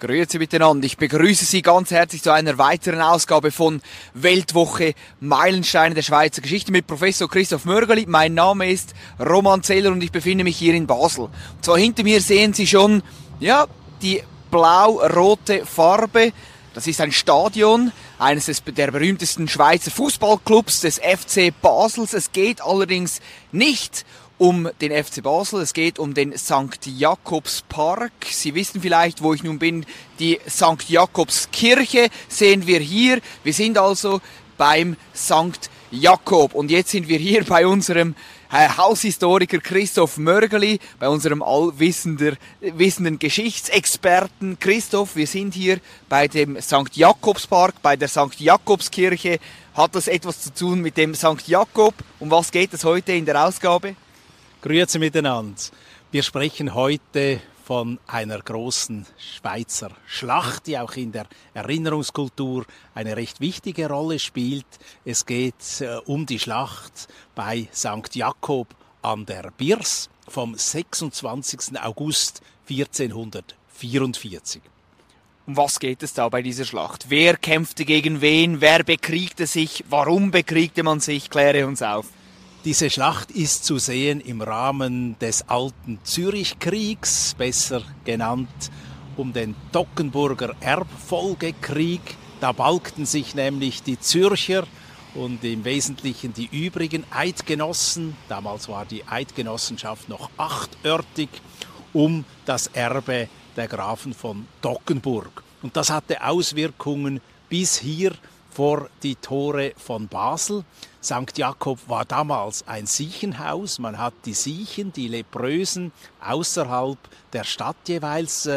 Grüezi miteinander. Ich begrüße Sie ganz herzlich zu einer weiteren Ausgabe von Weltwoche Meilensteine der Schweizer Geschichte mit Professor Christoph Mörgeli. Mein Name ist Roman Zeller und ich befinde mich hier in Basel. Und zwar hinter mir sehen Sie schon, die blau-rote Farbe. Das ist ein Stadion eines der berühmtesten Schweizer Fußballclubs des FC Basels. Es geht allerdings nicht um den FC Basel, es geht um den St. Jakobspark. Sie wissen vielleicht, wo ich nun bin, die St. Jakobskirche sehen wir hier. Wir sind also beim St. Jakob und jetzt sind wir hier bei unserem Haushistoriker Christoph Mörgeli, bei unserem allwissenden Geschichtsexperten Christoph. Wir sind hier bei dem St. Jakobspark, bei der St. Jakobskirche. Hat das etwas zu tun mit dem St. Jakob? Um was geht es heute in der Ausgabe? Grüezi miteinander. Wir sprechen heute von einer großen Schweizer Schlacht, die auch in der Erinnerungskultur eine recht wichtige Rolle spielt. Es geht um die Schlacht bei St. Jakob an der Birs vom 26. August 1444. Um was geht es da bei dieser Schlacht? Wer kämpfte gegen wen? Wer bekriegte sich? Warum bekriegte man sich? Kläre uns auf. Diese Schlacht ist zu sehen im Rahmen des alten Zürichkriegs, besser genannt um den Toggenburger Erbfolgekrieg. Da balgten sich nämlich die Zürcher und im Wesentlichen die übrigen Eidgenossen, damals war die Eidgenossenschaft noch achtörtig, um das Erbe der Grafen von Toggenburg. Und das hatte Auswirkungen bis hier vor die Tore von Basel. St. Jakob war damals ein Siechenhaus. Man hat die Siechen, die Leprösen, außerhalb der Stadt jeweils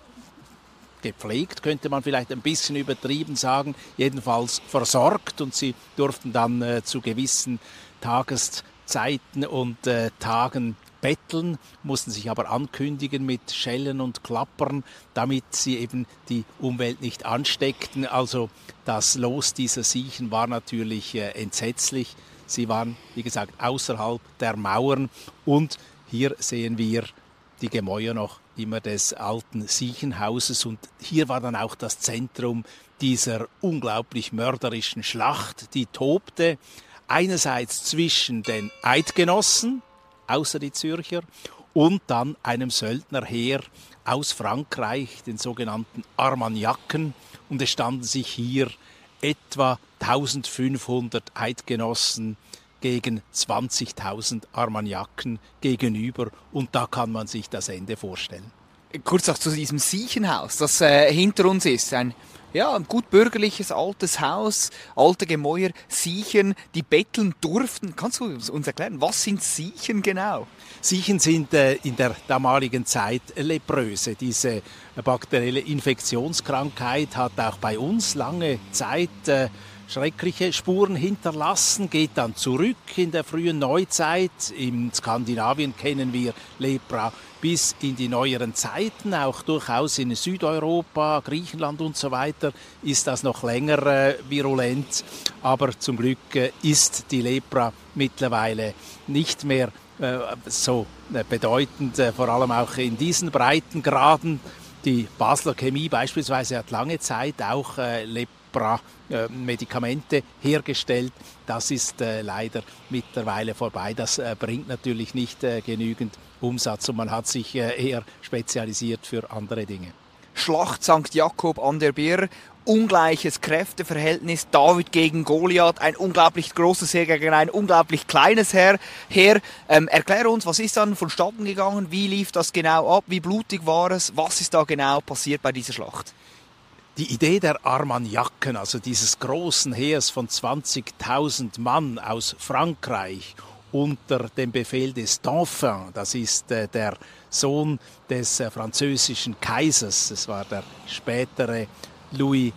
gepflegt, könnte man vielleicht ein bisschen übertrieben sagen, jedenfalls versorgt. Und sie durften dann zu gewissen Tageszeiten und Tagen betteln, mussten sich aber ankündigen mit Schellen und Klappern, damit sie eben die Umwelt nicht ansteckten. Also das Los dieser Siechen war natürlich entsetzlich. Sie waren, wie gesagt, außerhalb der Mauern und hier sehen wir die Gemäuer noch immer des alten Siechenhauses und hier war dann auch das Zentrum dieser unglaublich mörderischen Schlacht, die tobte einerseits zwischen den Eidgenossen, außer die Zürcher, und dann einem Söldnerheer aus Frankreich, den sogenannten Armagnacken. Und es standen sich hier etwa 1500 Eidgenossen gegen 20.000 Armagnacken gegenüber. Und da kann man sich das Ende vorstellen. Kurz auch zu diesem Siechenhaus, das hinter uns ist. Ein gut bürgerliches, altes Haus, alte Gemäuer, Siechen, die betteln durften. Kannst du uns erklären, was sind Siechen genau? Siechen sind in der damaligen Zeit Lepröse. Diese bakterielle Infektionskrankheit hat auch bei uns lange Zeit schreckliche Spuren hinterlassen, geht dann zurück in der frühen Neuzeit. In Skandinavien kennen wir Lepra bis in die neueren Zeiten, auch durchaus in Südeuropa, Griechenland und so weiter ist das noch länger virulent. Aber zum Glück ist die Lepra mittlerweile nicht mehr so bedeutend, vor allem auch in diesen Breitengraden. Die Basler Chemie beispielsweise hat lange Zeit auch Lepra-Medikamente hergestellt. Das ist leider mittlerweile vorbei. Das bringt natürlich nicht genügend Umsatz und man hat sich eher spezialisiert für andere Dinge. Schlacht St. Jakob an der Bir, ungleiches Kräfteverhältnis, David gegen Goliath, ein unglaublich großes Heer gegen ein unglaublich kleines Heer. Erklär uns, was ist dann vonstatten gegangen, wie lief das genau ab, wie blutig war es, was ist da genau passiert bei dieser Schlacht? Die Idee der Armagnacken, also dieses großen Heers von 20.000 Mann aus Frankreich unter dem Befehl des Dauphin, das ist der Sohn des französischen Kaisers, das war der spätere Ludwig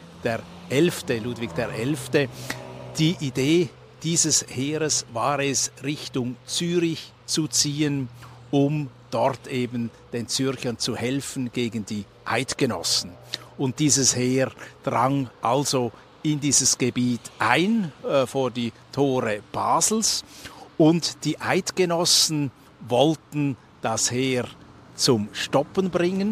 XI. Die Idee dieses Heeres war es, Richtung Zürich zu ziehen, um dort eben den Zürchern zu helfen gegen die Eidgenossen. Und dieses Heer drang also in dieses Gebiet ein, vor die Tore Basels. Und die Eidgenossen wollten das Heer zum Stoppen bringen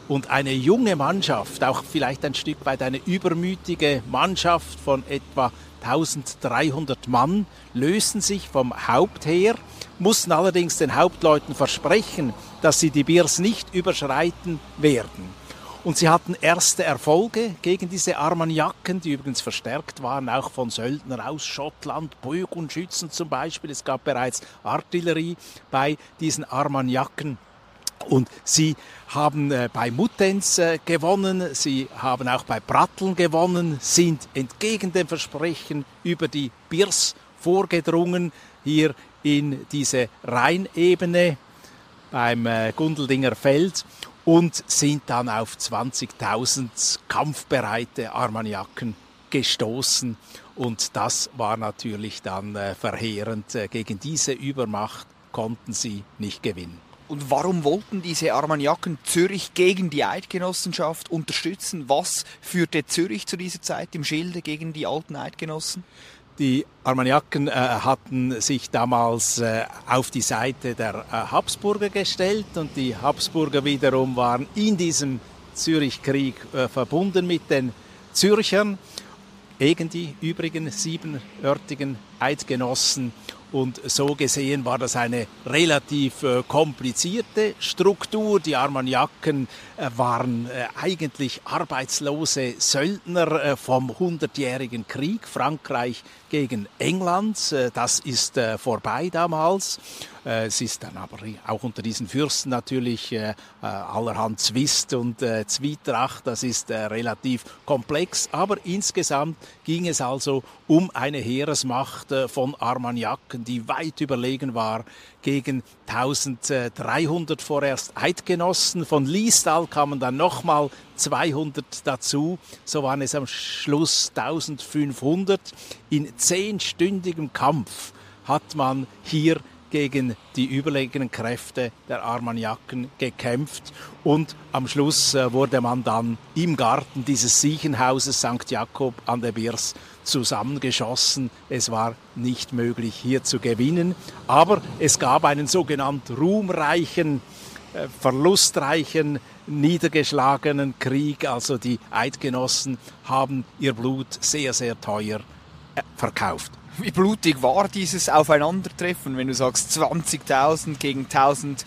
Und eine junge Mannschaft, auch vielleicht ein Stück weit eine übermütige Mannschaft von etwa 1300 Mann, lösen sich vom Hauptheer, mussten allerdings den Hauptleuten versprechen, dass sie die Birs nicht überschreiten werden. Und sie hatten erste Erfolge gegen diese Armagnacken, die übrigens verstärkt waren, auch von Söldnern aus Schottland, Bogenschützen zum Beispiel. Es gab bereits Artillerie bei diesen Armagnacken. Und sie haben bei Muttenz gewonnen, sie haben auch bei Pratteln gewonnen, sind entgegen dem Versprechen über die Birs vorgedrungen, hier in diese Rheinebene beim Gundeldinger Feld und sind dann auf 20.000 kampfbereite Armagnacken gestoßen. Und das war natürlich dann verheerend. Gegen diese Übermacht konnten sie nicht gewinnen. Und warum wollten diese Armagnacken Zürich gegen die Eidgenossenschaft unterstützen? Was führte Zürich zu dieser Zeit im Schilde gegen die alten Eidgenossen? Die Armagnacken hatten sich damals auf die Seite der Habsburger gestellt und die Habsburger wiederum waren in diesem Zürichkrieg verbunden mit den Zürchern gegen die übrigen siebenörtigen Eidgenossen. Und so gesehen war das eine relativ komplizierte Struktur. Die Armagnacken waren eigentlich arbeitslose Söldner vom 100-jährigen Krieg, Frankreich gegen England. Das ist vorbei damals. Es ist dann aber auch unter diesen Fürsten natürlich allerhand Zwist und Zwietracht. Das ist relativ komplex. Aber insgesamt ging es also um eine Heeresmacht von Armagnacken, die weit überlegen war gegen 1300 vorerst Eidgenossen. Von Liestal kamen dann nochmal 200 dazu. So waren es am Schluss 1500. In 10-stündigem Kampf hat man hier gegen die überlegenen Kräfte der Armagnacken gekämpft und am Schluss wurde man dann im Garten dieses Siechenhauses St. Jakob an der Birs zusammengeschossen. Es war nicht möglich, hier zu gewinnen, aber es gab einen sogenannten ruhmreichen, verlustreichen, niedergeschlagenen Krieg. Also die Eidgenossen haben ihr Blut sehr, sehr teuer verkauft. Wie blutig war dieses Aufeinandertreffen, wenn du sagst 20.000 gegen 1.300,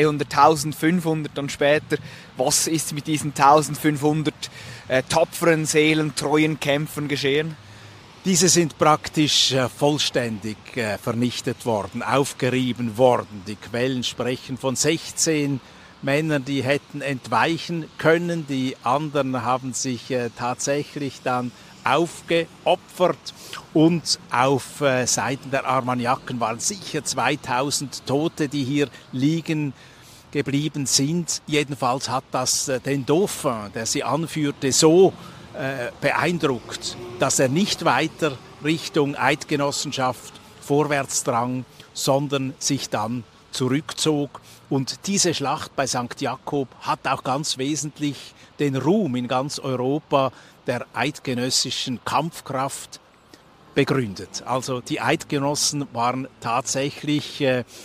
1.500 dann später? Was ist mit diesen 1.500 tapferen Seelen, treuen Kämpfern geschehen? Diese sind praktisch vollständig vernichtet worden, aufgerieben worden. Die Quellen sprechen von 16 Männern, die hätten entweichen können. Die anderen haben sich tatsächlich dann aufgeopfert und auf Seiten der Armagnacken waren sicher 2000 Tote, die hier liegen geblieben sind. Jedenfalls hat das den Dauphin, der sie anführte, so beeindruckt, dass er nicht weiter Richtung Eidgenossenschaft vorwärts drang, sondern sich dann zurückzog. Und diese Schlacht bei St. Jakob hat auch ganz wesentlich den Ruhm in ganz Europa der eidgenössischen Kampfkraft begründet. Also die Eidgenossen waren tatsächlich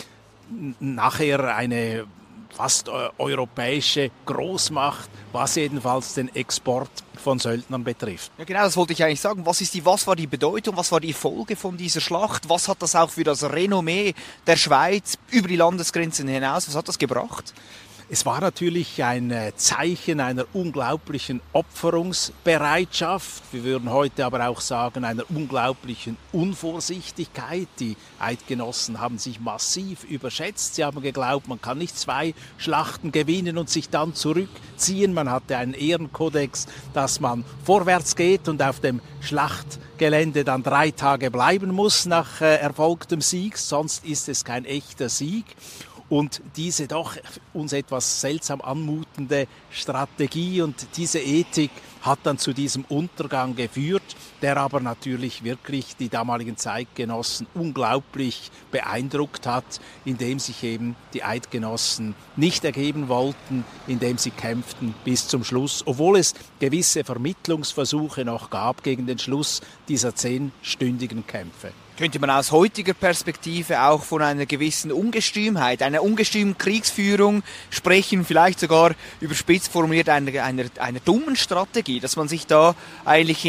nachher eine fast europäische Großmacht, was jedenfalls den Export von Söldnern betrifft. Ja genau, das wollte ich eigentlich sagen. Was war die Bedeutung, was war die Folge von dieser Schlacht? Was hat das auch für das Renommee der Schweiz über die Landesgrenzen hinaus, was hat das gebracht? Es war natürlich ein Zeichen einer unglaublichen Opferungsbereitschaft. Wir würden heute aber auch sagen, einer unglaublichen Unvorsichtigkeit. Die Eidgenossen haben sich massiv überschätzt. Sie haben geglaubt, man kann nicht 2 Schlachten gewinnen und sich dann zurückziehen. Man hatte einen Ehrenkodex, dass man vorwärts geht und auf dem Schlachtgelände dann 3 Tage bleiben muss nach erfolgtem Sieg. Sonst ist es kein echter Sieg. Und diese doch uns etwas seltsam anmutende Strategie und diese Ethik hat dann zu diesem Untergang geführt, der aber natürlich wirklich die damaligen Zeitgenossen unglaublich beeindruckt hat, indem sich eben die Eidgenossen nicht ergeben wollten, indem sie kämpften bis zum Schluss, obwohl es gewisse Vermittlungsversuche noch gab gegen den Schluss dieser 10-stündigen Kämpfe. Könnte man aus heutiger Perspektive auch von einer gewissen Ungestümheit, einer ungestümen Kriegsführung sprechen, vielleicht sogar überspitzt formuliert einer dummen Strategie, dass man sich da eigentlich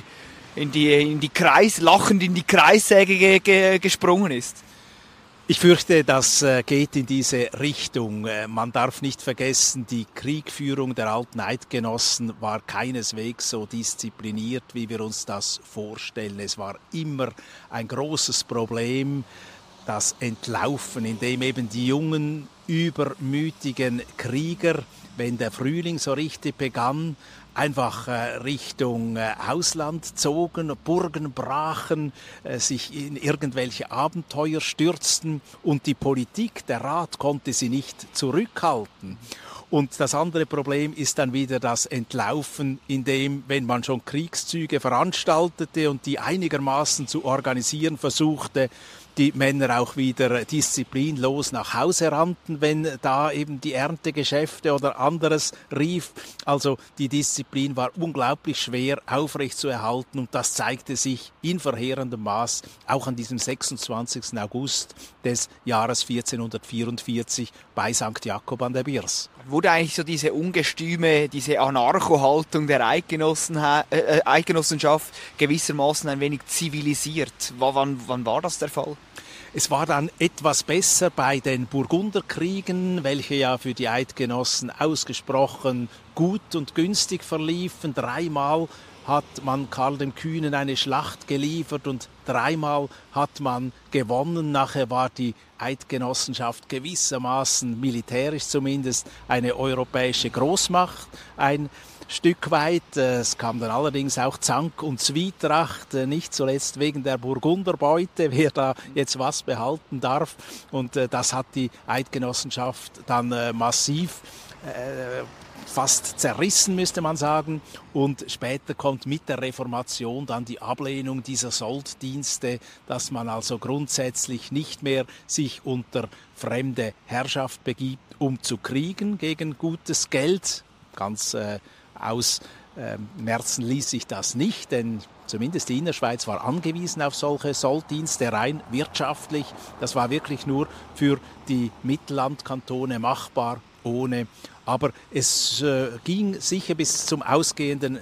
lachend in die Kreissäge gesprungen ist? Ich fürchte, das geht in diese Richtung. Man darf nicht vergessen, die Kriegführung der alten Eidgenossen war keineswegs so diszipliniert, wie wir uns das vorstellen. Es war immer ein großes Problem, das Entlaufen, in dem eben die jungen, übermütigen Krieger, wenn der Frühling so richtig begann, einfach Richtung Ausland zogen, Burgen brachen, sich in irgendwelche Abenteuer stürzten und die Politik, der Rat, konnte sie nicht zurückhalten. Und das andere Problem ist dann wieder das Entlaufen, in dem, wenn man schon Kriegszüge veranstaltete und die einigermaßen zu organisieren versuchte, die Männer auch wieder disziplinlos nach Hause rannten, wenn da eben die Erntegeschäfte oder anderes rief. Also die Disziplin war unglaublich schwer aufrechtzuerhalten und das zeigte sich in verheerendem Maß auch an diesem 26. August des Jahres 1444 bei St. Jakob an der Birs. Wurde eigentlich so diese ungestüme, diese Anarcho-Haltung der Eidgenossenschaft gewissermaßen ein wenig zivilisiert? Wann war das der Fall? Es war dann etwas besser bei den Burgunderkriegen, welche ja für die Eidgenossen ausgesprochen gut und günstig verliefen. 3-mal hat man Karl dem Kühnen eine Schlacht geliefert und 3-mal hat man gewonnen. Nachher war die Eidgenossenschaft gewissermaßen, militärisch zumindest, eine europäische Großmacht. Ein Stück weit. Es kam dann allerdings auch Zank und Zwietracht, nicht zuletzt wegen der Burgunderbeute, wer da jetzt was behalten darf. Und das hat die Eidgenossenschaft dann massiv fast zerrissen, müsste man sagen. Und später kommt mit der Reformation dann die Ablehnung dieser Solddienste, dass man also grundsätzlich nicht mehr sich unter fremde Herrschaft begibt, um zu kriegen gegen gutes Geld. Ganz ausmerzen ließ sich das nicht, denn zumindest die Innerschweiz war angewiesen auf solche Solddienste, rein wirtschaftlich. Das war wirklich nur für die Mittellandkantone machbar, ohne. Aber es ging sicher bis zum ausgehenden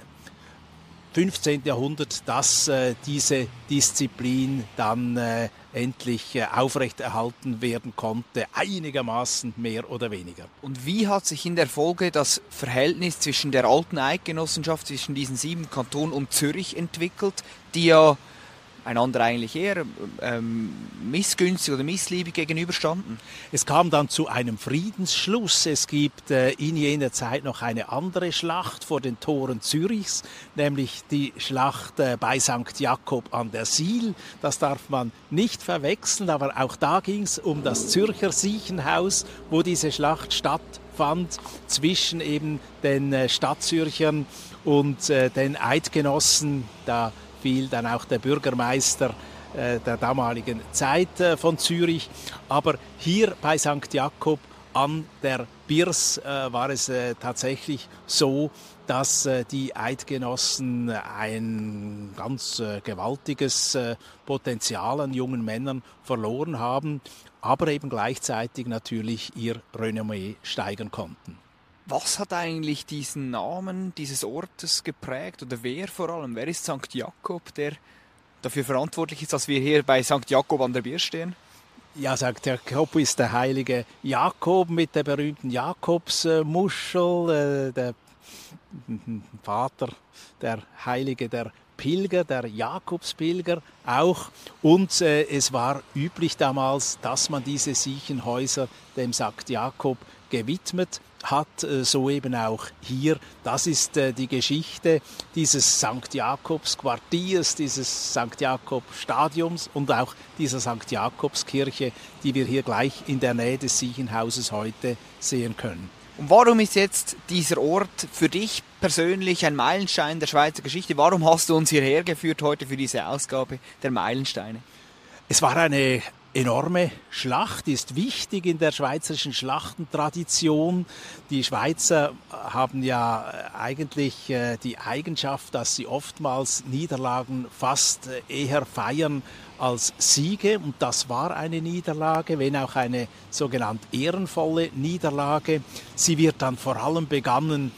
15. Jahrhundert, dass diese Disziplin dann endlich aufrechterhalten werden konnte, einigermaßen mehr oder weniger. Und wie hat sich in der Folge das Verhältnis zwischen der alten Eidgenossenschaft, zwischen diesen 7 Kantonen und Zürich entwickelt, die ja einander eigentlich eher missgünstig oder missliebig gegenüberstanden? Es kam dann zu einem Friedensschluss. Es gibt in jener Zeit noch eine andere Schlacht vor den Toren Zürichs, nämlich die Schlacht bei St. Jakob an der Sihl. Das darf man nicht verwechseln, aber auch da ging es um das Zürcher Siechenhaus, wo diese Schlacht stattfand zwischen eben den Stadtzürchern und den Eidgenossen. Da fiel dann auch der Bürgermeister der damaligen Zeit von Zürich. Aber hier bei St. Jakob an der Birs war es tatsächlich so, dass die Eidgenossen ein ganz gewaltiges Potenzial an jungen Männern verloren haben, aber eben gleichzeitig natürlich ihr Renommee steigern konnten. Was hat eigentlich diesen Namen dieses Ortes geprägt oder wer vor allem? Wer ist St. Jakob, der dafür verantwortlich ist, dass wir hier bei St. Jakob an der Birs stehen? Ja, St. Jakob ist der heilige Jakob mit der berühmten Jakobsmuschel, der Vater, der Heilige der Pilger, der Jakobspilger auch. Und es war üblich damals, dass man diese Siechenhäuser dem St. Jakob gewidmet hat, so eben auch hier. Das ist die Geschichte dieses St. Jakobs Quartiers, dieses St. Jakob Stadiums und auch dieser St. Jakobskirche, die wir hier gleich in der Nähe des Siechenhauses heute sehen können. Und warum ist jetzt dieser Ort für dich persönlich ein Meilenstein der Schweizer Geschichte? Warum hast du uns hierher geführt heute für diese Ausgabe der Meilensteine? Es war eine enorme Schlacht, ist wichtig in der schweizerischen Schlachtentradition. Die Schweizer haben ja eigentlich die Eigenschaft, dass sie oftmals Niederlagen fast eher feiern als Siege. Und das war eine Niederlage, wenn auch eine sogenannt ehrenvolle Niederlage. Sie wird dann vor allem begonnen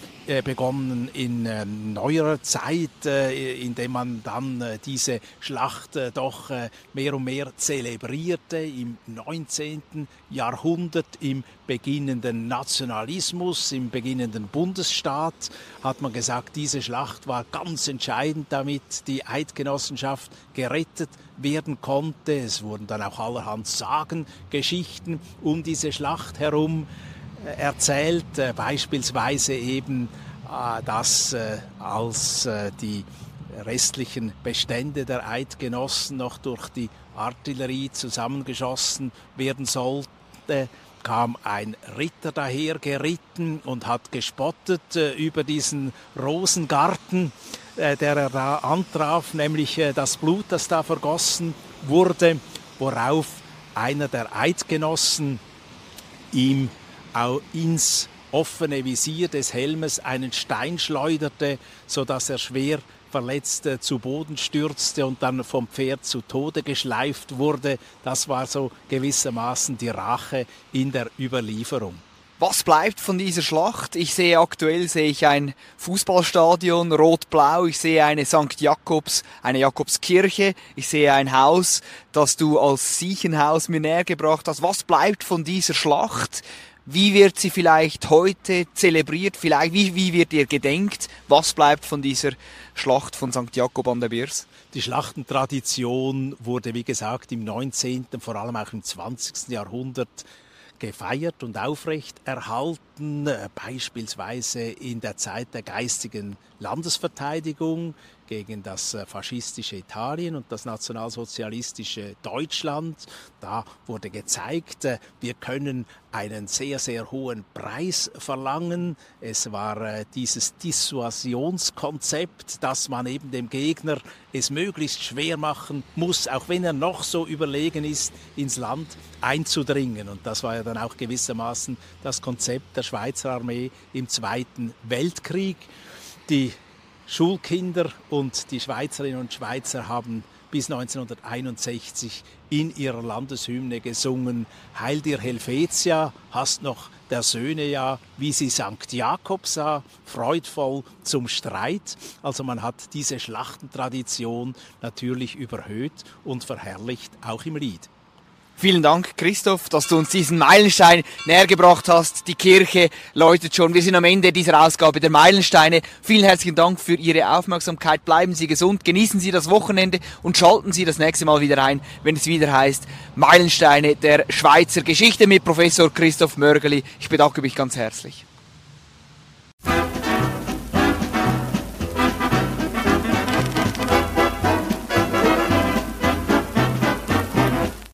in neuerer Zeit, indem man dann diese Schlacht doch mehr und mehr zelebrierte. Im 19. Jahrhundert, im beginnenden Nationalismus, im beginnenden Bundesstaat, hat man gesagt, diese Schlacht war ganz entscheidend, damit die Eidgenossenschaft gerettet werden konnte. Es wurden dann auch allerhand Sagen, Geschichten um diese Schlacht herum erzählt, beispielsweise eben, dass als die restlichen Bestände der Eidgenossen noch durch die Artillerie zusammengeschossen werden sollte, kam ein Ritter daher geritten und hat gespottet über diesen Rosengarten, der er da antraf, nämlich das Blut, das da vergossen wurde, worauf einer der Eidgenossen ihm auch ins offene Visier des Helmes einen Stein schleuderte, sodass er schwer verletzt zu Boden stürzte und dann vom Pferd zu Tode geschleift wurde. Das war so gewissermaßen die Rache in der Überlieferung. Was bleibt von dieser Schlacht? Aktuell sehe ich ein Fußballstadion, rot-blau. Ich sehe eine St. Jakobs, eine Jakobskirche. Ich sehe ein Haus, das du als Siechenhaus mir näher gebracht hast. Was bleibt von dieser Schlacht? Wie wird sie vielleicht heute zelebriert? Vielleicht, wie wird ihr gedenkt? Was bleibt von dieser Schlacht von St. Jakob an der Birs? Die Schlachtentradition wurde, wie gesagt, im 19., vor allem auch im 20. Jahrhundert gefeiert und aufrecht erhalten, beispielsweise in der Zeit der geistigen Landesverteidigung gegen das faschistische Italien und das nationalsozialistische Deutschland. Da wurde gezeigt, wir können einen sehr, sehr hohen Preis verlangen. Es war dieses Dissuasionskonzept, dass man eben dem Gegner es möglichst schwer machen muss, auch wenn er noch so überlegen ist, ins Land einzudringen. Und das war ja dann auch gewissermaßen das Konzept der Schweizer Armee im Zweiten Weltkrieg. Die Schulkinder und die Schweizerinnen und Schweizer haben bis 1961 in ihrer Landeshymne gesungen: Heil dir Helvetia, hast noch der Söhne ja, wie sie St. Jakob sah, freudvoll zum Streit. Also man hat diese Schlachtentradition natürlich überhöht und verherrlicht, auch im Lied. Vielen Dank, Christoph, dass du uns diesen Meilenstein näher gebracht hast. Die Kirche läutet schon. Wir sind am Ende dieser Ausgabe der Meilensteine. Vielen herzlichen Dank für Ihre Aufmerksamkeit. Bleiben Sie gesund, genießen Sie das Wochenende und schalten Sie das nächste Mal wieder ein, wenn es wieder heißt Meilensteine der Schweizer Geschichte mit Professor Christoph Mörgeli. Ich bedanke mich ganz herzlich.